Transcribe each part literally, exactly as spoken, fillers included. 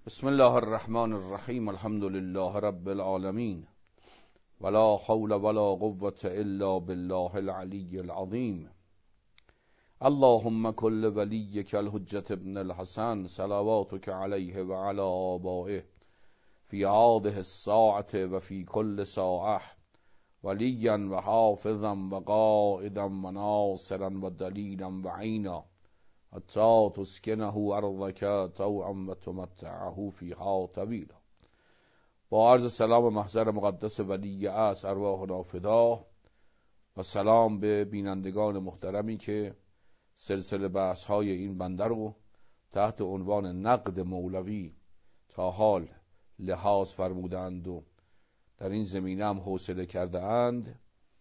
بسم الله الرحمن الرحیم. الحمد لله رب العالمین، ولا حول ولا قوة الا بالله العلی العظیم. اللهم كل وليك الحجة ابن الحسن صلواتك عليه وعلى آبائه في هذه الساعة وفي كل ساعة وليا وحافظا وقائدا وناصرا ودليلا وعينا حتی تسکنه ارضک طوعا و تمتعه فیها طویلا. با عرض سلام محضر مقدس ولی اصل ارواحنا فدا و سلام به بینندگان محترمی که سلسله بحث های این بنده رو تحت عنوان نقد مولوی تا حال لحاظ فرمودند و در این زمینه هم حوصله کرده اند.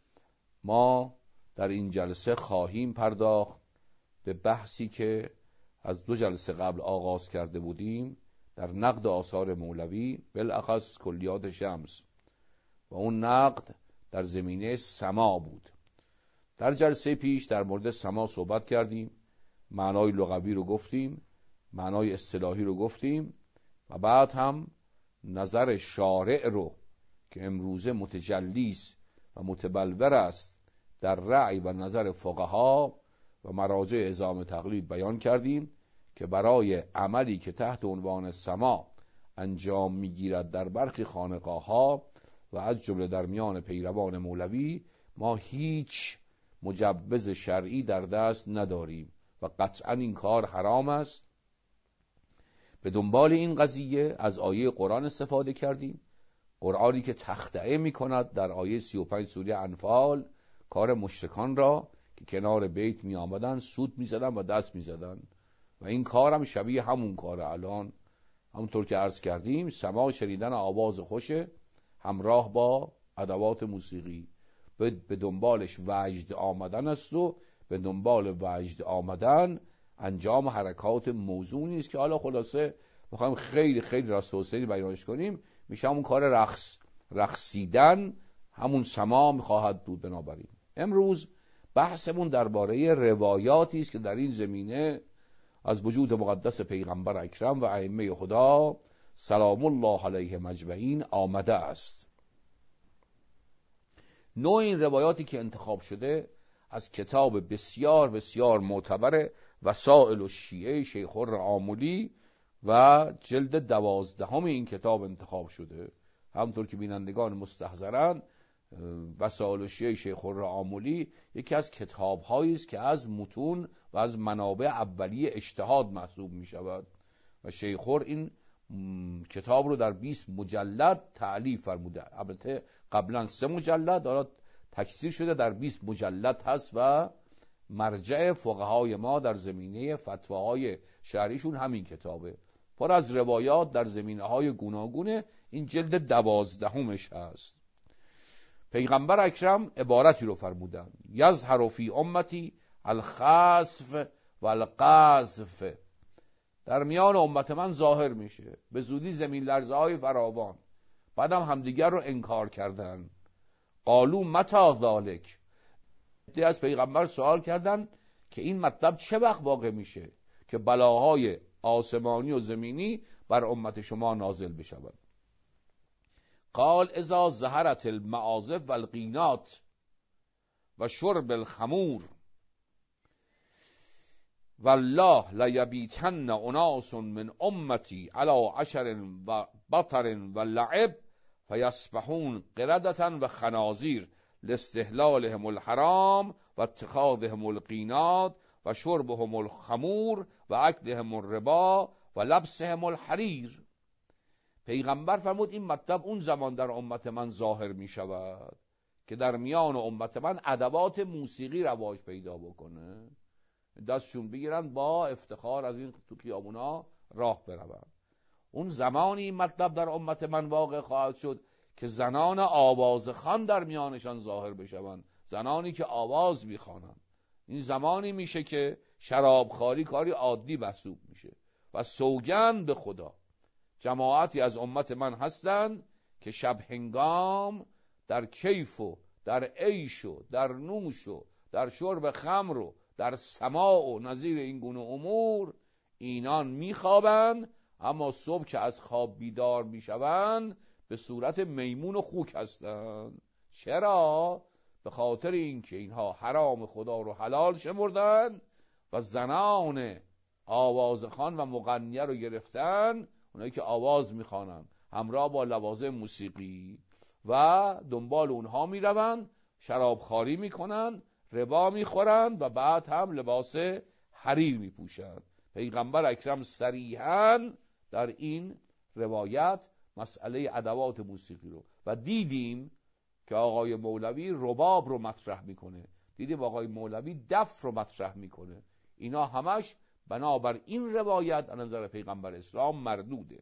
ما در این جلسه خواهیم پرداخت به بحثی که از دو جلسه قبل آغاز کرده بودیم در نقد آثار مولوی، بالاخص کلیات شمس، و اون نقد در زمینه سما بود. در جلسه پیش در مورد سما صحبت کردیم، معنای لغوی رو گفتیم، معنای اصطلاحی رو گفتیم و بعد هم نظر شارع رو که امروزه متجلیست و متبلور است در رأی و نظر فقها و مراجع اعزام تقلید بیان کردیم که برای عملی که تحت عنوان سما انجام میگیرد در برخی خانقاه‌ها و از جمله در میان پیروان مولوی، ما هیچ مجوز شرعی در دست نداریم و قطعا این کار حرام است. به دنبال این قضیه از آیه قرآن استفاده کردیم، قرآنی که تخطئه میکند در آیه سی و پنج سوره انفال کار مشرکان را که کنار بیت می آمدن سود می زدن و دست می زدن و این کار هم شبیه همون کاره. الان همونطور که عرض کردیم سما شنیدن آواز خوشه همراه با ادوات موسیقی، به دنبالش وجد آمدن است و به دنبال وجد آمدن انجام حرکات موزونی است که حالا خلاصه میخوایم خیلی خیلی راست و سری بیانش کنیم، میشه همون کار رقص رقصیدن، همون سما میخواهد بود. بنابراین امروز بحثمون درباره روایاتی است که در این زمینه از وجود مقدس پیغمبر اکرم و ائمه خدا سلام الله علیهم اجمعین آمده است. نوع این روایاتی که انتخاب شده از کتاب بسیار بسیار معتبر وسائل الشیعه شیخ الرآملی و جلد دوازدهم این کتاب انتخاب شده. همونطور که بینندگان مستحضرند، وسائل الشیعه شیخ الرآملی یکی از کتاب‌هایی است که از متون و از منابع اولیه اجتهاد محسوب می شود و شیخ این کتاب رو در بیست مجلد تألیف فرموده. البته قبلا سه مجلد، حالا تکثیر شده در بیست مجلد هست و مرجع فقهای ما در زمینه فتواهای شرعیشون همین کتابه، پر از روایات در زمینه‌های گوناگون. این جلد دوازدهمش هست. پیغمبر اکرم عبارتی رو فرمودن: یظهر فی امتی الخسف و القذف، در میان امت من ظاهر میشه به زودی زمین لرزه های فراوان. بعدم همدیگر رو انکار کردن. قالو متی ذالک، دی از پیغمبر سوال کردن که این مطلب چه وقت واقع میشه که بلاهای آسمانی و زمینی بر امت شما نازل بشود؟ قال اذا ظهرت المعازف والقینات و شرب الخمور والله لیبیتن اناس من امتی علی عشر و بطر و لعب فیصبحون قردة و خنازیر لاستحلالهم الحرام و اتخاذهم القینات و شربهم الخمور و اکلهم الربا و لبسهم الحریر. پیغمبر فرمود این مطلب اون زمان در امت من ظاهر می شود که در میان امت من ادوات موسیقی رواج پیدا بکنه، دستشون بگیرن با افتخار از این تو خیابونا راه برون. اون زمانی این مطلب در امت من واقع خواهد شد که زنان آوازخوان در میانشان ظاهر بشوند، زنانی که آواز میخوانند. این زمانی میشه که شرابخواری کاری عادی محسوب میشه و سوگند به خدا جماعتی از امت من هستند که شب هنگام در کیف و در عیش و در نوش و در شرب خمر و در سماع و نظیر این گونه امور اینان میخوابند اما صبح که از خواب بیدار میشوند به صورت میمون و خوک هستند. چرا؟ به خاطر اینکه اینها حرام خدا رو حلال شمردن و زنان آوازخوان و مغنیه رو گرفتن، اونایی که آواز میخوانن همراه با لوازم موسیقی، و دنبال اونها میروند، شرابخواری میکنن، ربا میخورن و بعد هم لباس حریر میپوشن. پیغمبر اکرم صریحاً در این روایت مسئله ادوات موسیقی رو و دیدیم که آقای مولوی رباب رو مطرح میکنه، دیدیم آقای مولوی دف رو مطرح میکنه. اینا همش بنابر این روایت از نظر پیغمبر اسلام مردوده.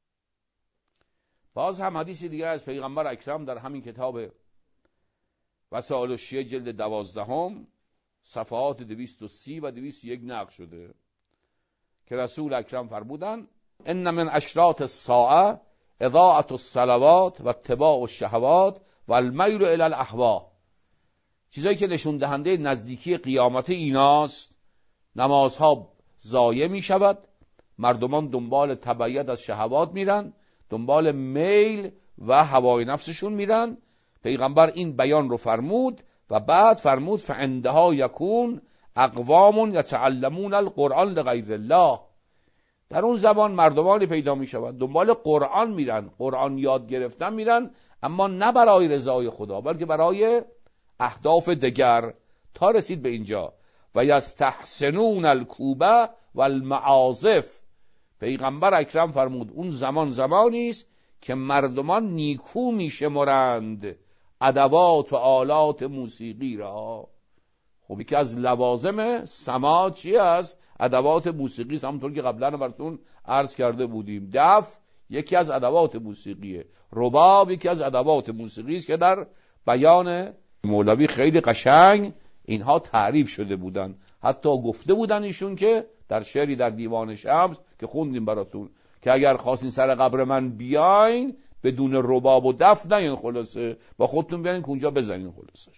باز هم حدیث دیگر از پیغمبر اکرم در همین کتاب وسائل الشیعه جلد دوازدهم صفحات دویست و سی و دویست و یک نقل شده که رسول اکرم فرمودند ان من اشراط الساعه اضاعة الصلوات و اتباع الشهوات و المیل الی الاهوا. چیزایی که نشون دهنده نزدیکی قیامت ایناست، نمازها ضایع می شود، مردمان دنبال تبعیت از شهوات میرن، دنبال میل و هوای نفسشون میرن. پیغمبر این بیان رو فرمود و بعد فرمود فعندها یکون اقوام یتعلمون القرآن لغیر الله. در اون زمان مردمانی پیدا می شوند دنبال قرآن میرن، قرآن یاد گرفتن میرن، اما نه برای رضای خدا بلکه برای اهداف دیگر. تا رسید به اینجا و یستحسنون الکوبه و المعازف. پیغمبر اکرم فرمود اون زمان زمانی است که مردمان نیکو میشمرند ادوات و آلات موسیقی را. خب یکی از لوازم سماع چی است؟ ادوات موسیقی است. همونطور که قبلا براتون عرض کرده بودیم، دف یکی از ادوات موسیقیه، رباب یکی از ادوات موسیقی است که در بیان مولوی خیلی قشنگ اینها تعریف شده بودن. حتی گفته بودن ایشون که در شعری در دیوان شمس که خوندیم براتون که اگر خواستین سر قبر من بیاین بدون رباب و دف نیاین، خلاصه با خودتون بیاین که اونجا بزنین خلاصه.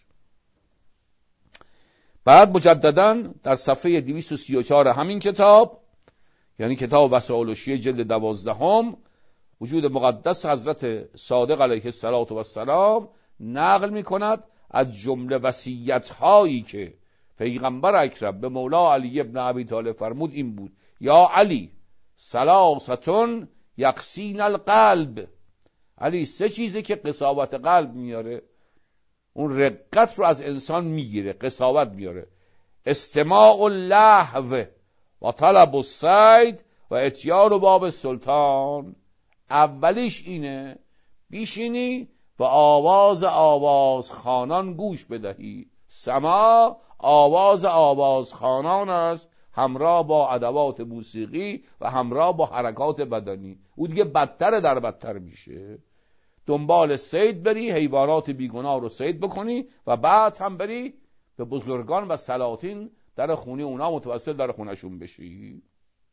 بعد مجددا در صفحه دویست و سی و چهار همین کتاب، یعنی کتاب وسائل الشیعه جلد دوازدهم، وجود مقدس حضرت صادق علیه السلام نقل می کند از جمله وصیت هایی که پیغمبر اکرم به مولا علی ابن ابی طالب فرمود این بود: یا علی ثلاثه یقسین القلب. علی سه چیزی که قساوت قلب میاره، اون رقت رو از انسان میگیره، قساوت میاره: استماع اللهو و طلب الصید و اتیان باب سلطان. اولیش اینه بیشینی و آواز آوازخوانان گوش بدهی. سماع آواز آوازخوانان است همراه با ادوات موسیقی و همراه با حرکات بدنی. او دیگه بدتر در بدتر میشه. دنبال صید بری، حیوانات بیگناه رو صید بکنی و بعد هم بری به بزرگان و سلاطین در خونه اونا متوسل در خونشون بشی.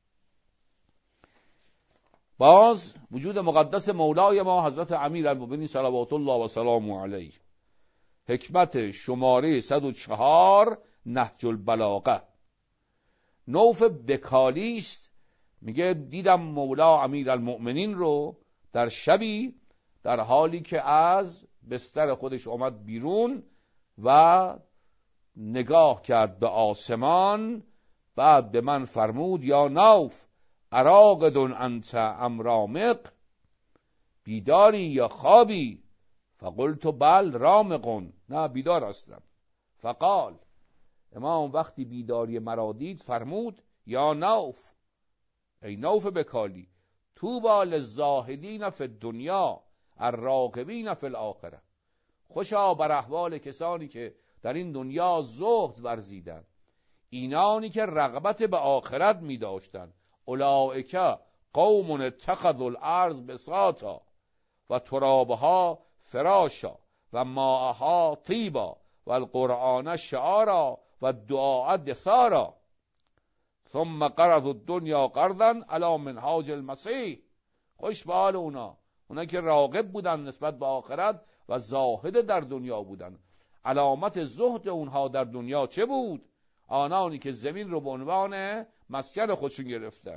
باز وجود مقدس مولای ما حضرت امیر المؤمنین صلوات الله و سلامه علیه، حکمت شماره صد و چهار نهج البلاغه، نوف بکالی است. میگه دیدم مولا امیر المؤمنین رو در شبی در حالی که از بستر خودش آمد بیرون و نگاه کرد به آسمان، بعد به من فرمود: یا نوف اراقدون انت ام رامق؟ بیداری یا خوابی؟ فقلت بل رامقون، نه بیدار هستم. فقال، امام وقتی بیداری مرا دید فرمود: یا نوف، ای نوف بکالی، طوبی للزاهدین فی الدنیا الراغبین فی الاخره. خوشا بر احوال کسانی که در این دنیا زهد ورزیدند، اینانی که رغبت به آخرت می داشتند. اولئک قوم اتخذوا الارض بساطا و ترابها فراشا و ماءها طیبا و القرآن شعارا و دعاء دثارا ثم قرضوا الدنیا قرضا علی منهاج المسیح. خوش به حال اونا، اونا که راغب بودن نسبت به آخرت و زاهد در دنیا بودن. علامت زهد اونها در دنیا چه بود؟ آنانی که زمین رو به عنوان مسکن خودشون گرفتن.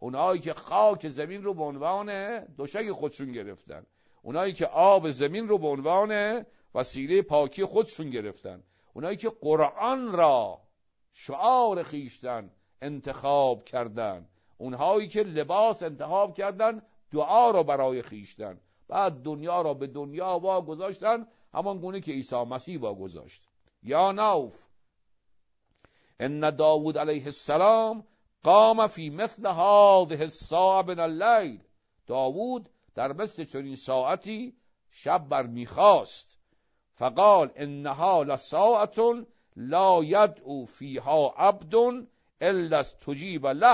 اونایی که خاک زمین رو به عنوان دوشک خودشون گرفتن، اونایی که آب زمین رو به عنوان وسیله پاکی خودشون گرفتن، اونایی که قرآن را شعار خیشتن انتخاب کردن، اونهایی که لباس انتخاب کردن دعا را برای خیشتن، بعد دنیا را به دنیا واگذاشتن، همان گونه که عیسی مسیح واگذاشت. یا نوف ان داوود علیه السلام قام فی مثل هذه الساعه من اللیل. داوود در مثل چنین ساعتی شب برمیخواست. فقال انها لساعه لا یدعو فیها عبد الا استجیب له.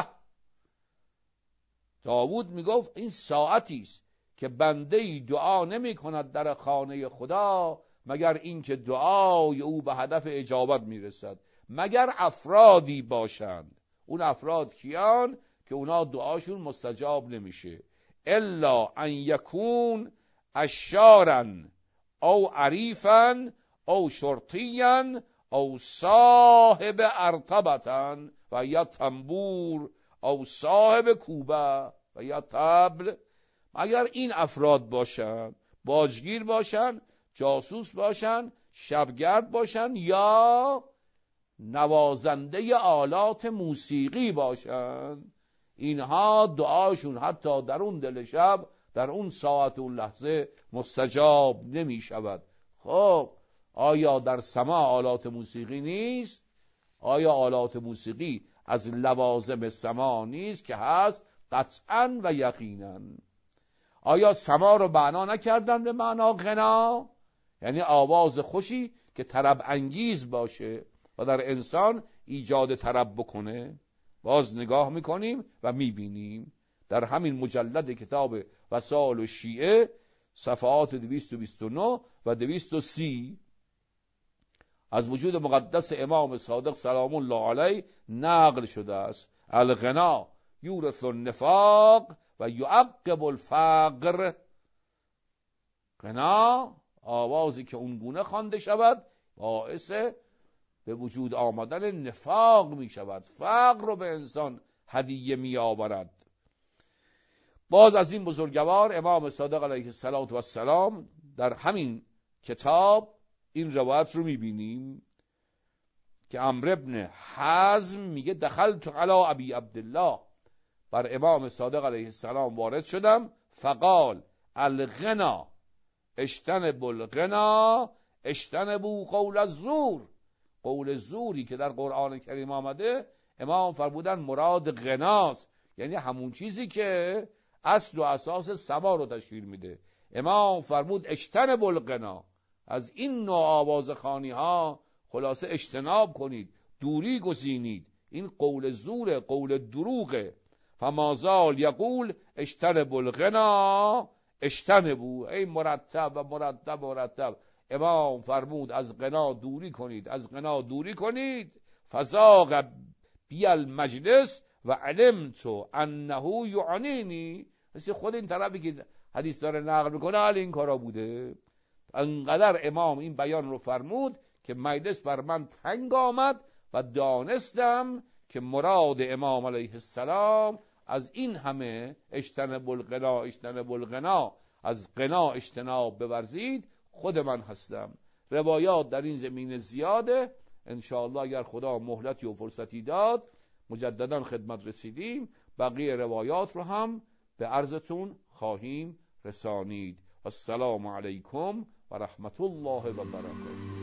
داوود میگفت این ساعتی است که بنده دعا نمی کند در خانه خدا مگر اینکه دعای او به هدف اجابت میرسد، مگر افرادی باشند. اون افراد کیان؟ که اونا دعاشون مستجاب نمیشه. الا ان یکون اشارا او عریفا او شرطیا او صاحب ارتبتا و یا تنبور او صاحب کوبه و یا طبل. اگر این افراد باشن، باجگیر باشن، جاسوس باشن، شبگرد باشن، یا نوازنده آلات موسیقی باشن، اینها دعاشون حتی در اون دل شب، در اون ساعت و لحظه مستجاب نمی شود. خب آیا در سماع آلات موسیقی نیست؟ آیا آلات موسیقی از لوازم سماع نیست؟ که هست قطعا و یقینا. آیا سماع رو معنا نکردن به معنا غنا؟ یعنی آواز خوشی که طرب انگیز باشه و در انسان ایجاد طرب بکنه. باز نگاه میکنیم و میبینیم در همین مجلد کتاب وسائل الشیعه صفحات دویست و بیست و نه و دویست و سی از وجود مقدس امام صادق سلام الله علیه نقل شده است: الغنا یورث النفاق و یعقب الفقر. غنا، آوازی که اونگونه خوانده شود، باعث به وجود آمدن نفاق می شود، فقر رو به انسان هدیه می آورد. باز از این بزرگوار امام صادق علیه السلام در همین کتاب این روایت رو می بینیم که عمرو بن حزم میگه دخلت علی ابی عبدالله، بر امام صادق علیه السلام وارد شدم، فقال الغنا اجتنبوا الغنا اجتنبوا قول الزور. قول زوری که در قرآن کریم آمده، امام فرمودن مراد غناست، یعنی همون چیزی که اصل و اساس سما رو تشکیل میده. امام فرمود اجتنبوا الغنا، از این نوع آوازخوانی ها خلاصه اجتناب کنید، دوری گزینید. این قول زوره، قول دروغه. فمازال یقول اجتنبوا الغنا اجتنبوا، ای مرتب و مرتب و مرتب. امام فرمود از غنا دوری کنید، از غنا دوری کنید. فزاغ بی المجلس و علمت انه یعنینی. مثل خود این طرفی که حدیث داره نقل میکنه حال این کارا بوده. انقدر امام این بیان رو فرمود که مجلس بر من تنگ آمد و دانستم که مراد امام علیه السلام از این همه اجتنبوا الغنا اجتنبوا الغنا، از غنا اجتناب بورزید، خود من هستم. روایات در این زمینه زیاده. انشاءالله اگر خدا مهلتی و فرصتی داد مجددا خدمت رسیدیم، بقیه روایات رو هم به عرضتون خواهیم رسانید. السلام علیکم و رحمت الله و برکاته.